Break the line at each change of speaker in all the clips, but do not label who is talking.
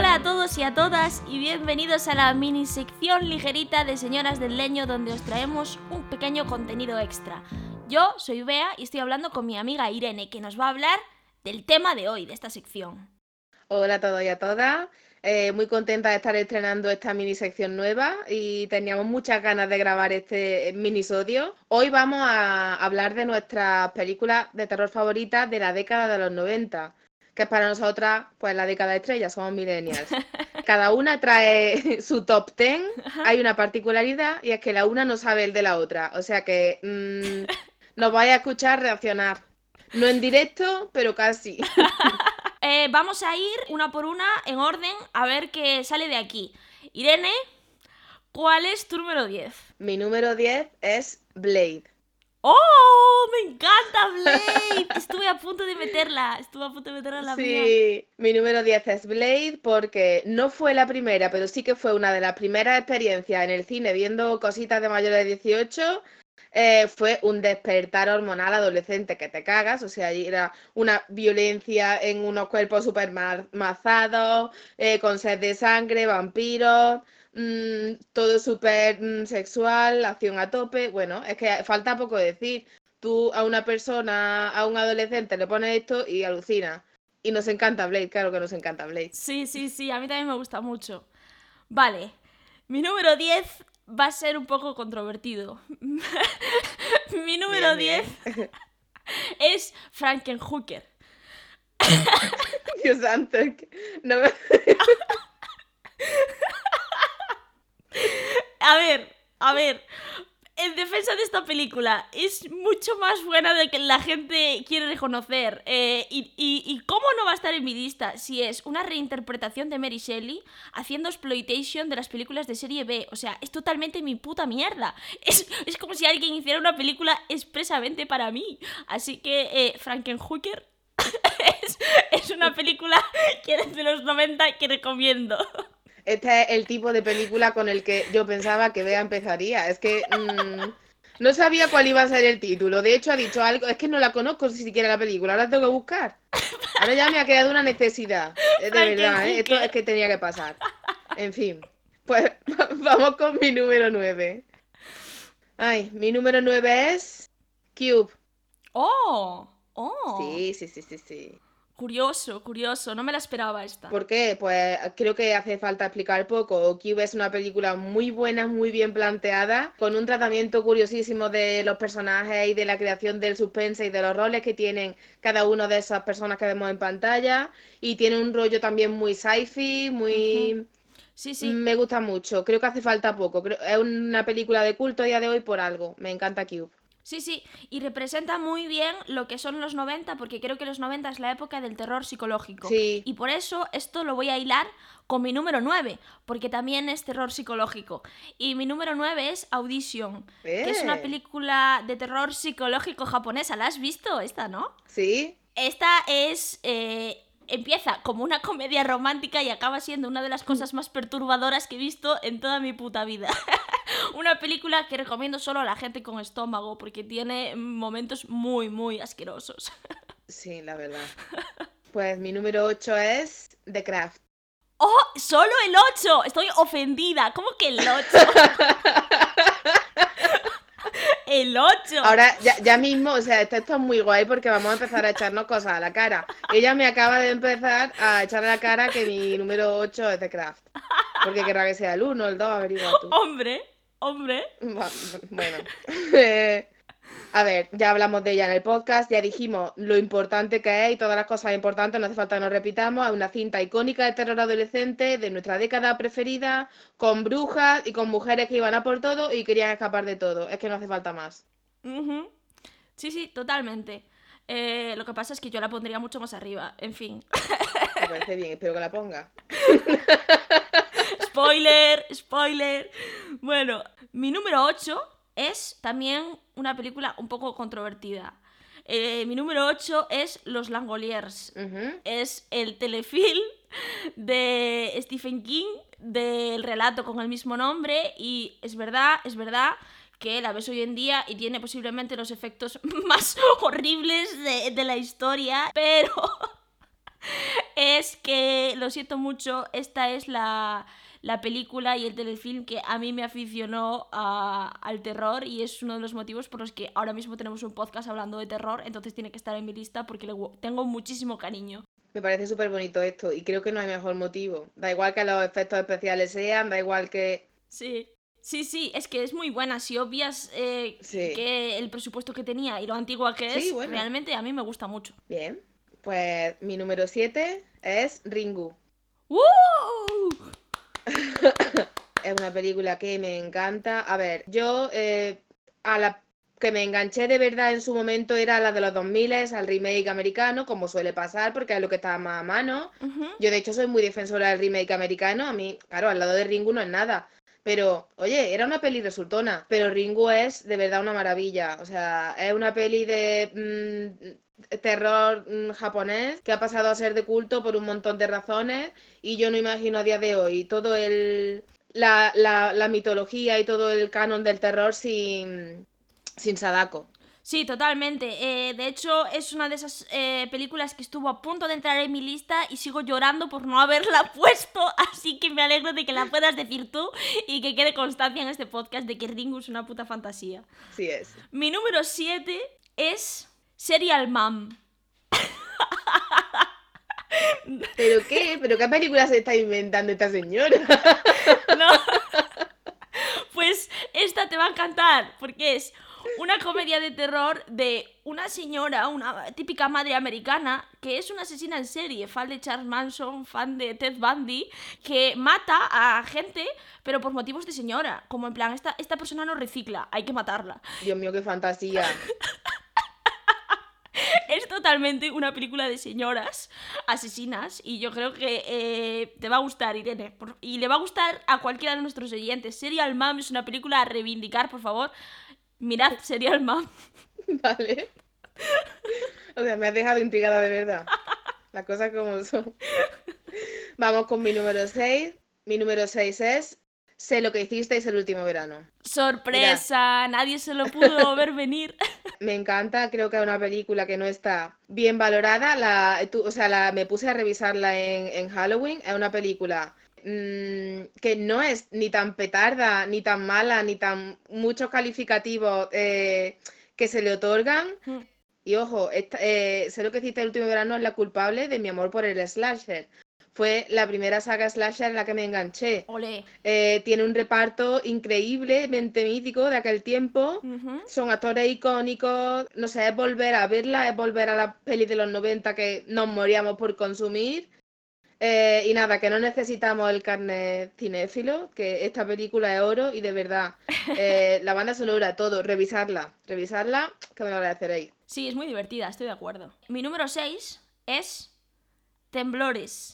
Hola a todos y a todas y bienvenidos a la mini sección ligerita de Señoras del Leño, donde os traemos un pequeño contenido extra. Yo soy Bea y estoy hablando con mi amiga Irene, que nos va a hablar del tema de hoy, de esta sección.
Hola a todos y a todas. Muy contenta de estar estrenando esta mini sección nueva y teníamos muchas ganas de grabar este minisodio. Hoy vamos a hablar de nuestras películas de terror favoritas de la década de los 90, que es para nosotras pues la década estrella, somos millennials. Cada una trae su top 10. Hay una particularidad y es que la una no sabe el de la otra, o sea que nos vais a escuchar reaccionar. No en directo, pero casi.
Vamos a ir una por una en orden a ver qué sale de aquí. Irene, ¿cuál es tu número 10?
Mi número 10 es Blade.
¡Oh! ¡Me encanta Blade! Estuve a punto de meterla en la mía.
Sí, mi número 10 es Blade porque no fue la primera, pero sí que fue una de las primeras experiencias en el cine viendo cositas de mayores de 18. Fue un despertar hormonal adolescente que te cagas, o sea, allí era una violencia en unos cuerpos súper mazados, con sed de sangre, vampiros, todo súper sexual, acción a tope. Bueno, es que falta poco decir. Tú a una persona, a un adolescente le pones esto y alucina. Y nos encanta Blade, claro que nos encanta Blade.
Sí, a mí también me gusta mucho. Vale, mi número 10 va a ser un poco controvertido. Mi número
Bien.
10 es Frankenhooker.
Dios santo, no me...
A ver, en defensa de esta película, es mucho más buena de lo que la gente quiere reconocer. Y cómo no va a estar en mi lista si es una reinterpretación de Mary Shelley haciendo exploitation de las películas de serie B. O sea, es totalmente mi puta mierda. Es como si alguien hiciera una película expresamente para mí. Así que Frankenhooker es una película que es de los 90 que recomiendo.
Este es el tipo de película con el que yo pensaba que Bea empezaría. Es que no sabía cuál iba a ser el título. De hecho, ha dicho algo. Es que no la conozco si siquiera la película. Ahora tengo que buscar. Ahora ya me ha quedado una necesidad. De verdad, ¿eh? Esto es que tenía que pasar. En fin. Pues vamos con mi número 9. Ay, mi número 9 es Cube.
¡Oh!
Sí.
Curioso, no me la esperaba esta.
¿Por qué? Pues creo que hace falta explicar poco. Cube es una película muy buena, muy bien planteada, con un tratamiento curiosísimo de los personajes y de la creación del suspense y de los roles que tienen cada una de esas personas que vemos en pantalla. Y tiene un rollo también muy sci-fi, muy...
Sí.
Me gusta mucho. Creo que hace falta poco. Es una película de culto a día de hoy por algo. Me encanta Cube.
Sí, y representa muy bien lo que son los 90, porque creo que los 90 es la época del terror psicológico.
Sí.
Y por eso esto lo voy a hilar con mi número 9, porque también es terror psicológico. Y mi número 9 es Audition, que es una película de terror psicológico japonesa. ¿La has visto esta, no?
Sí.
Esta es... empieza como una comedia romántica y acaba siendo una de las cosas más perturbadoras que he visto en toda mi puta vida. Una película que recomiendo solo a la gente con estómago porque tiene momentos muy, muy asquerosos.
Sí, la verdad. Pues mi número 8 es The Craft.
¡Oh! ¡Solo el 8! Estoy ofendida. ¿Cómo que el 8? El 8.
Ahora, ya mismo, o sea, esto es muy guay porque vamos a empezar a echarnos cosas a la cara. Ella me acaba de empezar a echar a la cara que mi número 8 es The Craft. Porque querrá que sea el 1, el 2, averigua tú.
Hombre.
Bueno. A ver, ya hablamos de ella en el podcast, ya dijimos lo importante que es y todas las cosas importantes, no hace falta que nos repitamos. Es una cinta icónica de terror adolescente de nuestra década preferida, con brujas y con mujeres que iban a por todo y querían escapar de todo. Es que no hace falta más.
Sí, totalmente. Lo que pasa es que yo la pondría mucho más arriba. En fin.
Me parece bien, espero que la ponga.
Spoiler. Bueno, mi número 8 es también una película un poco controvertida. Mi número 8 es Los Langoliers. Es el telefilm de Stephen King, del relato con el mismo nombre, y es verdad que la ves hoy en día y tiene posiblemente los efectos más horribles de la historia, pero es que, lo siento mucho, esta es la película y el telefilm que a mí me aficionó al terror y es uno de los motivos por los que ahora mismo tenemos un podcast hablando de terror, entonces tiene que estar en mi lista porque le tengo muchísimo cariño.
Me parece súper bonito esto y creo que no hay mejor motivo. Da igual que los efectos especiales sean, da igual que...
Sí. Sí, es que es muy buena. Si obvias
Sí.
que el presupuesto que tenía y lo antigua que es,
Sí, bueno.
realmente a mí me gusta mucho.
Bien, pues mi número 7 es Ringu.
¡Woo!
Es una película que me encanta. A ver, yo a la que me enganché de verdad en su momento era la de los 2000, al remake americano, como suele pasar, porque es lo que estaba más a mano.
Uh-huh.
Yo de hecho soy muy defensora del remake americano. A mí, claro, al lado de Ringu no es nada. Pero, oye, era una peli resultona. Pero Ringu es de verdad una maravilla. O sea, es una peli de terror japonés que ha pasado a ser de culto por un montón de razones. Y yo no imagino a día de hoy todo la mitología y todo el canon del terror sin Sadako.
Sí, totalmente. De hecho, es una de esas películas que estuvo a punto de entrar en mi lista y sigo llorando por no haberla puesto, así que me alegro de que la puedas decir tú y que quede constancia en este podcast de que Ringu es una puta fantasía.
Sí es.
Mi número 7 es Serial Mom.
¿Pero qué? ¿Pero qué película se está inventando esta señora?
No. Pues esta te va a encantar, porque es una comedia de terror de una señora, una típica madre americana, que es una asesina en serie, fan de Charles Manson, fan de Ted Bundy, que mata a gente, pero por motivos de señora. Como en plan, esta persona no recicla, hay que matarla.
Dios mío, qué fantasía.
Es totalmente una película de señoras asesinas y yo creo que te va a gustar, Irene. Y le va a gustar a cualquiera de nuestros oyentes. Serial Mom es una película a reivindicar, por favor. Mirad Serial Mom.
Vale. O sea, me has dejado intrigada de verdad. Las cosas como son. Vamos con mi número 6. Mi número 6 es Sé lo que hicisteis el último verano.
¡Sorpresa! Mirad. Nadie se lo pudo ver venir.
Me encanta, creo que es una película que no está bien valorada. Me puse a revisarla en Halloween. Es una película que no es ni tan petarda, ni tan mala, ni tan muchos calificativos que se le otorgan. Y ojo, Sé lo que hiciste el último verano es la culpable de mi amor por el slasher. Fue la primera saga slasher en la que me enganché.
Olé.
Tiene un reparto increíblemente mítico de aquel tiempo. Son actores icónicos. No sé, es volver a verla, es volver a la peli de los 90 que nos moríamos por consumir. Y nada, que no necesitamos el carnet cinéfilo, que esta película es oro y de verdad, la banda sonora, todo, revisarla, que me lo agradeceréis.
Sí, es muy divertida, estoy de acuerdo. Mi número 6 es Temblores.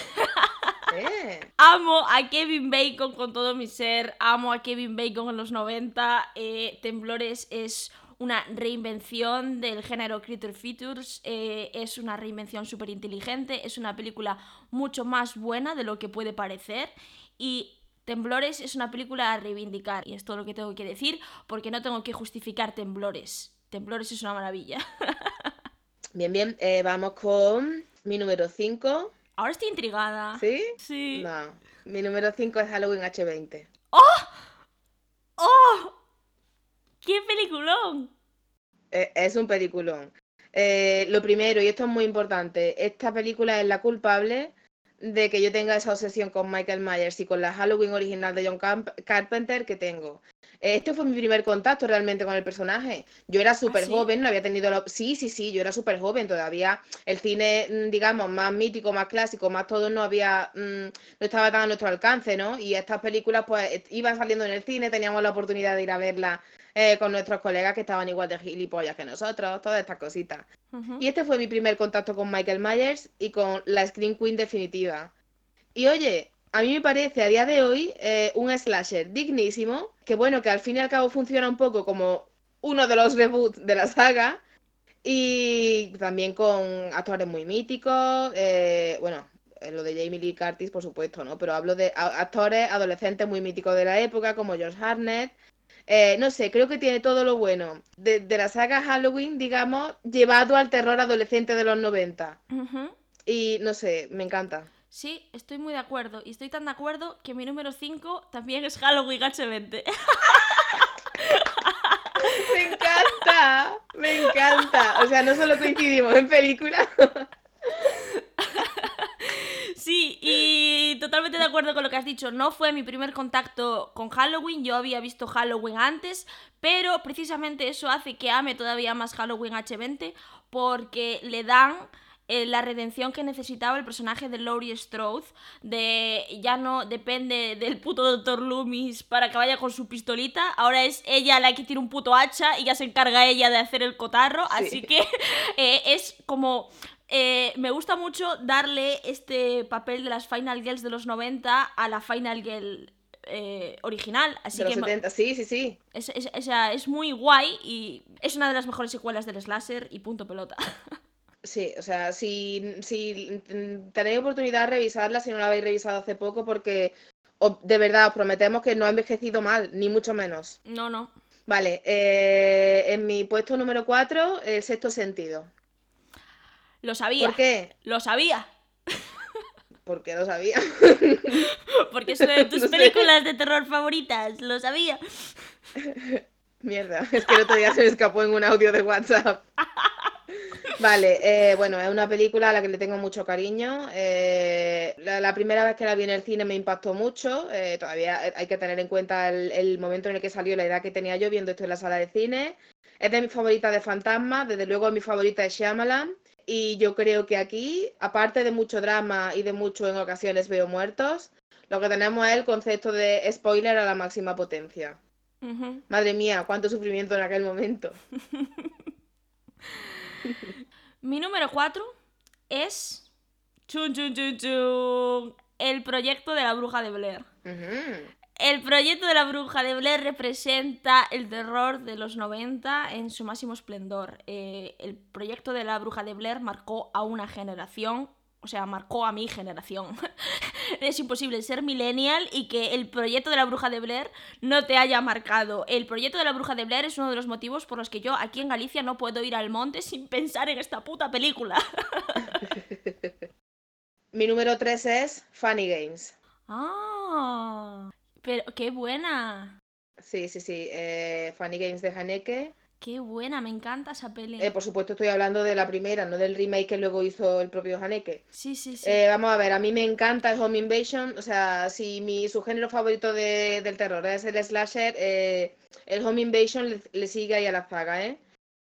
Amo a Kevin Bacon con todo mi ser, amo a Kevin Bacon en los 90. Temblores es una reinvención del género Creature Features, es una reinvención súper inteligente, es una película mucho más buena de lo que puede parecer y Temblores es una película a reivindicar y es todo lo que tengo que decir porque no tengo que justificar Temblores. Temblores es una maravilla.
Bien, vamos con mi número 5.
Ahora estoy intrigada.
¿Sí?
Sí.
No, mi número 5 es Halloween H20.
¡Oh! ¡Oh! ¡Qué peliculón!
Es un peliculón. Lo primero, y esto es muy importante, esta película es la culpable de que yo tenga esa obsesión con Michael Myers y con la Halloween original de John Carpenter que tengo. Este fue mi primer contacto realmente con el personaje. Yo era súper joven, no había tenido Sí, yo era súper joven todavía. El cine, digamos, más mítico, más clásico, más todo no estaba tan a nuestro alcance, ¿no? Y estas películas pues iban saliendo en el cine, teníamos la oportunidad de ir a verlas con nuestros colegas que estaban igual de gilipollas que nosotros, todas estas cositas. Y este fue mi primer contacto con Michael Myers y con la Scream Queen definitiva. Y oye, a mí me parece a día de hoy un slasher dignísimo, que bueno, que al fin y al cabo funciona un poco como uno de los reboots de la saga, y también con actores muy míticos, lo de Jamie Lee Curtis, por supuesto, ¿no? Pero hablo de actores adolescentes muy míticos de la época, como Josh Hartnett. No sé, creo que tiene todo lo bueno de la saga Halloween, digamos, llevado al terror adolescente de los 90. Y no sé, me encanta.
Sí, estoy muy de acuerdo. Y estoy tan de acuerdo que mi número 5 también es Halloween H20.
Me encanta, me encanta. O sea, no solo coincidimos en película.
Sí, y totalmente de acuerdo con lo que has dicho. No fue mi primer contacto con Halloween, yo había visto Halloween antes, pero precisamente eso hace que ame todavía más Halloween H20 porque le dan la redención que necesitaba el personaje de Laurie Strode, de ya no depende del puto Dr. Loomis para que vaya con su pistolita, ahora es ella la que tiene un puto hacha y ya se encarga ella de hacer el cotarro, así
Sí,
que es como me gusta mucho darle este papel de las Final Girls de los 90 a la Final Girl original. Así
de los
que
70, sí, sí, sí.
es muy guay y es una de las mejores secuelas del slasher y punto pelota.
Sí, o sea, si tenéis oportunidad de revisarla, si no la habéis revisado hace poco, porque de verdad os prometemos que no ha envejecido mal, ni mucho menos.
No, no.
Vale, en mi puesto número 4, el sexto sentido.
Lo sabía.
¿Por qué?
Lo sabía.
Porque lo sabía.
Porque es una de tus
No sé.
películas de terror favoritas. Lo sabía.
Mierda, es que el otro día se me escapó en un audio de WhatsApp. Vale, bueno, es una película a la que le tengo mucho cariño. La primera vez que la vi en el cine me impactó mucho. Todavía hay que tener en cuenta el momento en el que salió, la edad que tenía yo viendo esto en la sala de cine. Es de mis favoritas de fantasmas, desde luego es mi favorita de Shyamalan. Y yo creo que aquí, aparte de mucho drama y de mucho en ocasiones veo muertos, lo que tenemos es el concepto de spoiler a la máxima potencia.
Ujú.
Madre mía, cuánto sufrimiento en aquel momento.
Mi número 4 es. Chun, chun, chun, chun. El proyecto de la bruja de Blair.
Ujú.
El proyecto de la bruja de Blair representa el terror de los 90 en su máximo esplendor. El proyecto de la bruja de Blair marcó a una generación, o sea, marcó a mi generación. Es imposible ser millennial y que el proyecto de la bruja de Blair no te haya marcado. El proyecto de la bruja de Blair es uno de los motivos por los que yo aquí en Galicia no puedo ir al monte sin pensar en esta puta película.
Mi número 3 es Funny Games.
Ah, pero qué buena.
Sí, sí, sí. Funny Games de Haneke.
Qué buena, me encanta esa peli.
Por supuesto, estoy hablando de la primera, no del remake que luego hizo el propio Haneke.
Sí, sí, sí.
Vamos a ver, a mí me encanta el Home Invasion. O sea, si su género favorito del terror es el slasher, el Home Invasion le sigue ahí a la saga, ¿eh?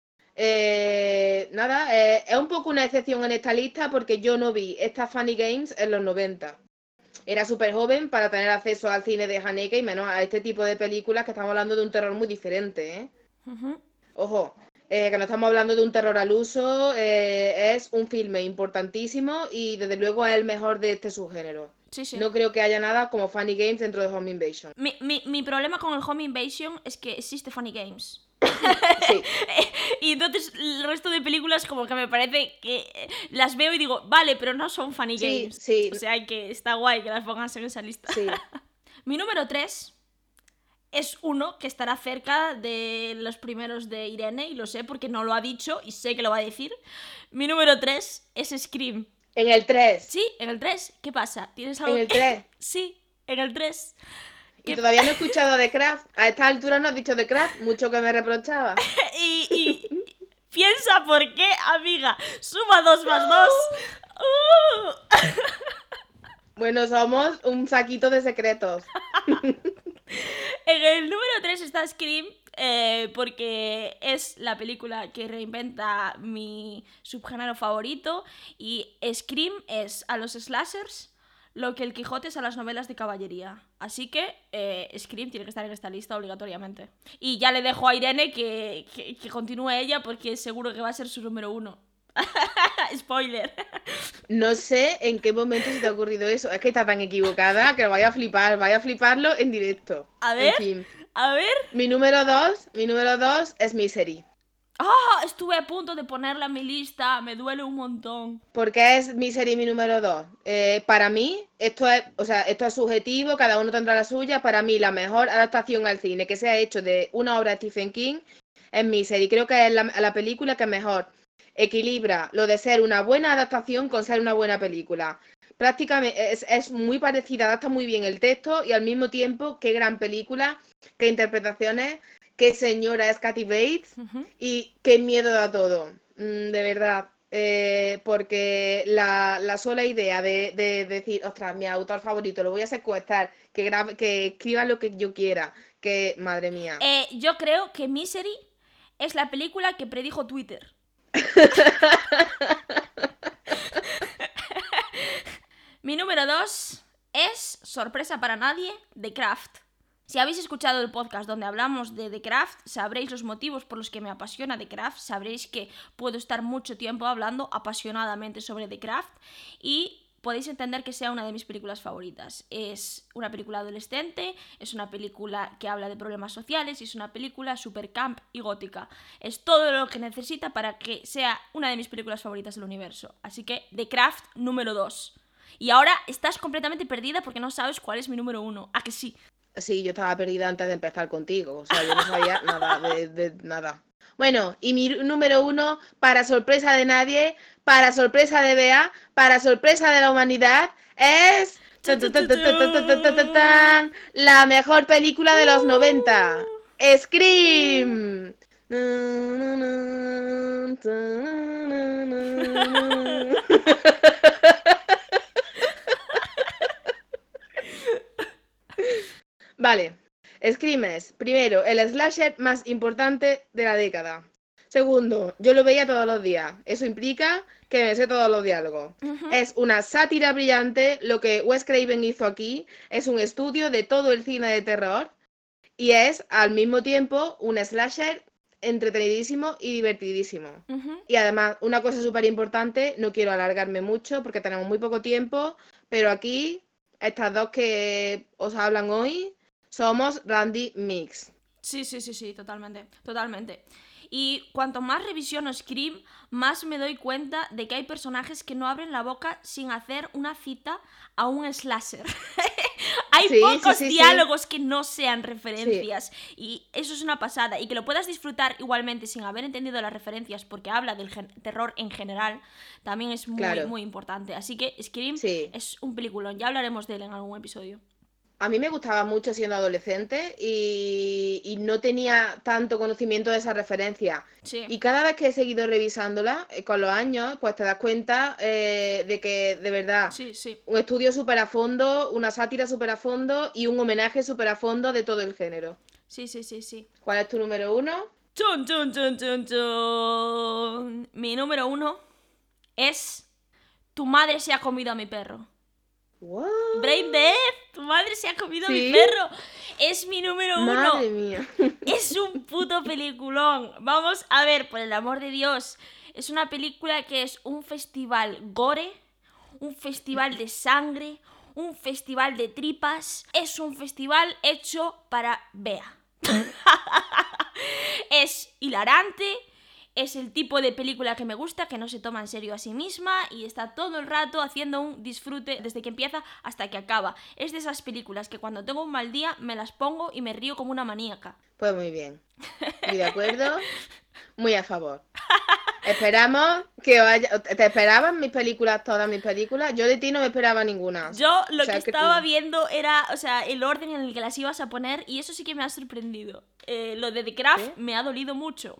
Nada, es un poco una excepción en esta lista porque yo no vi estas Funny Games en los 90. Era súper joven para tener acceso al cine de Haneke y menos a este tipo de películas que estamos hablando de un terror muy diferente, ¿eh?
Ujú.
Ojo, que no estamos hablando de un terror al uso, es un filme importantísimo y desde luego es el mejor de este subgénero.
Sí, sí.
No creo que haya nada como Funny Games dentro de Home Invasion.
Mi problema con el Home Invasion es que existe Funny Games.
Sí,
Y entonces el resto de películas como que me parece que las veo y digo, vale, pero no son Funny
sí,
Games.
sí,
O sea que está guay que las pongas en esa lista.
sí.
Mi número 3 es uno que estará cerca de los primeros de Irene, y lo sé porque no lo ha dicho y sé que lo va a decir. Mi número 3 es Scream.
En el 3,
Sí, en el 3. ¿Qué pasa? ¿Tienes
en
algo
el
que...?
3.
Sí, en el 3.
Y todavía no he escuchado de Craft. A esta altura no has dicho de Craft, mucho que me reprochaba.
Y piensa por qué, amiga. Suma 2 más 2.
Bueno, somos un saquito de secretos.
En el número 3 está Scream, porque es la película que reinventa mi subgénero favorito. Y Scream es a los slashers lo que el Quijote es a las novelas de caballería. Así que Scream tiene que estar en esta lista obligatoriamente. Y ya le dejo a Irene que continúe ella porque seguro que va a ser su número 1. Spoiler.
No sé en qué momento se te ha ocurrido eso. Es que está tan equivocada que vaya a fliparlo en directo.
A
En
ver,
fin.
a ver.
Mi número dos es Misery.
¡Ah! Estuve a punto de ponerla en mi lista. Me duele un montón.
¿Por qué es Misery mi número 2? Para mí, esto es subjetivo, cada uno tendrá la suya. Para mí, la mejor adaptación al cine que se ha hecho de una obra de Stephen King es Misery. Creo que es la película que mejor equilibra lo de ser una buena adaptación con ser una buena película. Prácticamente es muy parecida, adapta muy bien el texto y al mismo tiempo, qué gran película, qué interpretaciones, qué señora es Kathy Bates y qué miedo da todo, de verdad. Porque la sola idea de decir, ostras, mi autor favorito, lo voy a secuestrar, que escriba lo que yo quiera, que, madre mía.
Yo creo que Misery es la película que predijo Twitter. Mi número 2 es, sorpresa para nadie, The Craft. Si habéis escuchado el podcast donde hablamos de The Craft, sabréis los motivos por los que me apasiona The Craft, sabréis que puedo estar mucho tiempo hablando apasionadamente sobre The Craft y podéis entender que sea una de mis películas favoritas. Es una película adolescente, es una película que habla de problemas sociales y es una película super camp y gótica. Es todo lo que necesita para que sea una de mis películas favoritas del universo. Así que The Craft número 2. Y ahora estás completamente perdida porque no sabes cuál es mi número 1. ¿A que sí?
Sí, yo estaba perdida antes de empezar contigo, o sea, yo no sabía nada de nada. Bueno, y mi número 1, para sorpresa de nadie, para sorpresa de Bea, para sorpresa de la humanidad, es la mejor película de los 90, Scream. Vale, Scream es, primero, el slasher más importante de la década. Segundo, yo lo veía todos los días. Eso implica que me sé todos los diálogos. Es una sátira brillante. Lo que Wes Craven hizo aquí es un estudio de todo el cine de terror y es al mismo tiempo un slasher entretenidísimo y divertidísimo. Y además, una cosa súper importante, no quiero alargarme mucho porque tenemos muy poco tiempo, pero aquí, estas dos que os hablan hoy, somos Randy Mix.
Sí, totalmente. Y cuanto más revisiono Scream, más me doy cuenta de que hay personajes que no abren la boca sin hacer una cita a un slasher. Hay pocos diálogos que no sean referencias. Y eso es una pasada. Y que lo puedas disfrutar igualmente sin haber entendido las referencias porque habla del terror en general, también es muy importante. Así que Scream es un peliculón. Ya hablaremos de él en algún episodio.
A mí me gustaba mucho siendo adolescente y no tenía tanto conocimiento de esa referencia.
Sí.
Y cada vez que he seguido revisándola con los años, pues te das cuenta de que, de verdad, un estudio súper a fondo, una sátira súper a fondo y un homenaje súper a fondo de todo el género.
Sí.
¿Cuál es tu número 1?
¡Chun, chun, chun, chun, chun! Mi número 1 es Tu madre se ha comido a mi perro.
What?
Brain Dead, tu madre se ha comido a mi perro. Es mi número 1.
Madre mía.
Es un puto peliculón. Vamos a ver, por el amor de Dios. Es una película que es un festival gore, un festival de sangre, un festival de tripas. Es un festival hecho para Bea. Es hilarante. Es el tipo de película que me gusta, que no se toma en serio a sí misma y está todo el rato haciendo un disfrute desde que empieza hasta que acaba. Es de esas películas que cuando tengo un mal día me las pongo y me río como una maníaca.
Pues muy bien. Muy de acuerdo. Muy a favor. Esperamos que vaya... ¿Te esperaban mis películas, todas mis películas? Yo de ti no me esperaba ninguna.
Yo lo que estaba viendo era, el orden en el que las ibas a poner y eso sí que me ha sorprendido. Lo de The Craft me ha dolido mucho.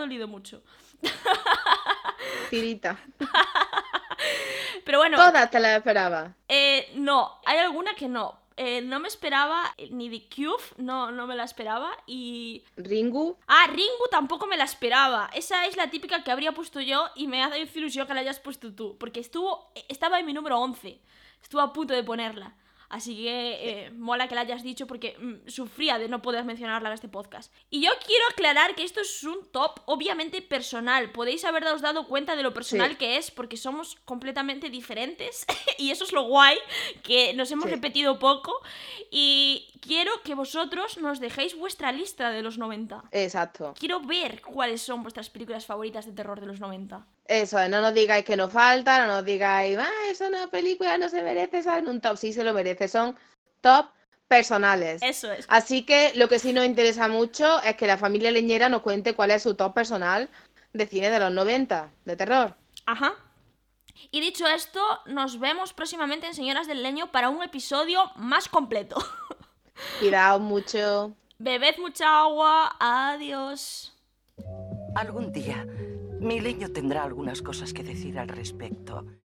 Tirita.
Pero bueno...
¿Todas te las esperabas?
No, hay alguna que no. No me esperaba ni The Cube, no me la esperaba. Y...
¿Ringu?
Ringu tampoco me la esperaba. Esa es la típica que habría puesto yo y me hace ilusión que la hayas puesto tú. Porque estaba en mi número 11. Estuve a punto de ponerla. Así que mola que la hayas dicho porque sufría de no poder mencionarla en este podcast. Y yo quiero aclarar que esto es un top obviamente personal. Podéis haberos dado cuenta de lo personal que es porque somos completamente diferentes y eso es lo guay, que nos hemos repetido poco. Y quiero que vosotros nos dejéis vuestra lista de los 90.
Exacto.
Quiero ver cuáles son vuestras películas favoritas de terror de los 90.
Eso, no nos digáis que nos falta, no nos digáis, esa una película no se merece estar en un top. Sí se lo merece, son top personales.
Eso es.
Así que lo que sí nos interesa mucho es que la familia Leñera nos cuente cuál es su top personal de cine de los 90, de terror.
Ajá. Y dicho esto, nos vemos próximamente en Señoras del Leño para un episodio más completo.
Cuidaos mucho.
Bebed mucha agua. Adiós.
Algún día, mi leño tendrá algunas cosas que decir al respecto.